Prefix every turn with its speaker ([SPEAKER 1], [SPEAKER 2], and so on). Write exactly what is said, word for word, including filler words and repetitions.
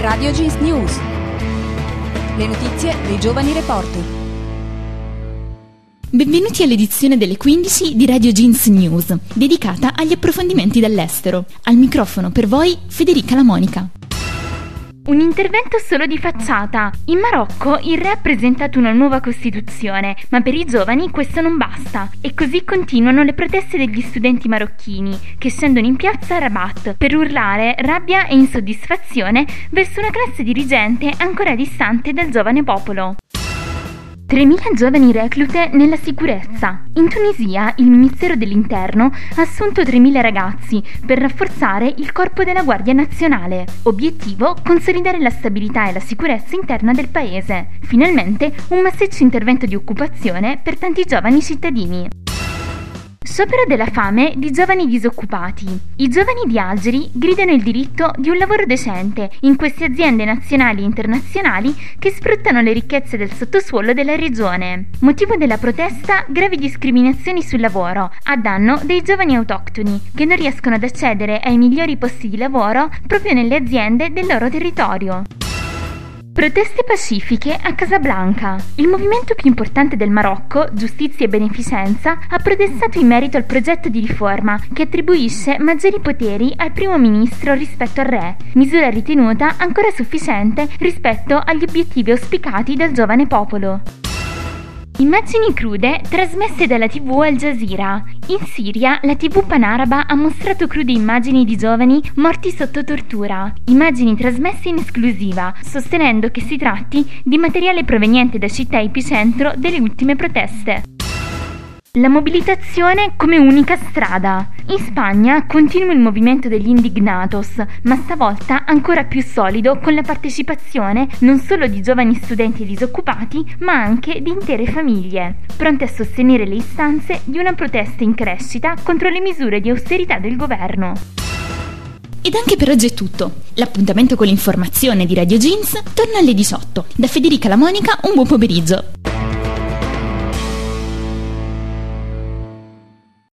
[SPEAKER 1] Radio Jeans News. Le notizie dei giovani reporter.
[SPEAKER 2] Benvenuti all'edizione delle quindici di Radio Jeans News, dedicata agli approfondimenti dall'estero. Al microfono per voi Federica La Monica. Un intervento solo di facciata. In Marocco il re ha presentato una nuova Costituzione, ma per i giovani questo non basta. E così continuano le proteste degli studenti marocchini, che scendono in piazza a Rabat per urlare rabbia e insoddisfazione verso una classe dirigente ancora distante dal giovane popolo. tremila giovani reclute nella sicurezza. In Tunisia il Ministero dell'Interno ha assunto tremila ragazzi per rafforzare il corpo della Guardia Nazionale. Obiettivo: consolidare la stabilità e la sicurezza interna del paese. Finalmente un massiccio intervento di occupazione per tanti giovani cittadini. Sciopero della fame di giovani disoccupati. I giovani di Algeri gridano il diritto di un lavoro decente in queste aziende nazionali e internazionali che sfruttano le ricchezze del sottosuolo della regione. Motivo della protesta: gravi discriminazioni sul lavoro a danno dei giovani autoctoni che non riescono ad accedere ai migliori posti di lavoro proprio nelle aziende del loro territorio. Proteste pacifiche a Casablanca. Il movimento più importante del Marocco, Giustizia e Beneficenza, ha protestato in merito al progetto di riforma che attribuisce maggiori poteri al primo ministro rispetto al re, misura ritenuta ancora sufficiente rispetto agli obiettivi auspicati dal giovane popolo. Immagini crude trasmesse dalla tivù Al Jazeera. In Siria la tivù panaraba ha mostrato crude immagini di giovani morti sotto tortura. Immagini trasmesse in esclusiva, sostenendo che si tratti di materiale proveniente da città epicentro delle ultime proteste. La mobilitazione come unica strada. In Spagna continua il movimento degli indignatos, ma stavolta ancora più solido con la partecipazione non solo di giovani studenti e disoccupati, ma anche di intere famiglie, pronte a sostenere le istanze di una protesta in crescita contro le misure di austerità del governo. Ed anche per oggi è tutto. L'appuntamento con l'informazione di Radio Jeans torna alle diciotto. Da Federica La Monica un buon pomeriggio.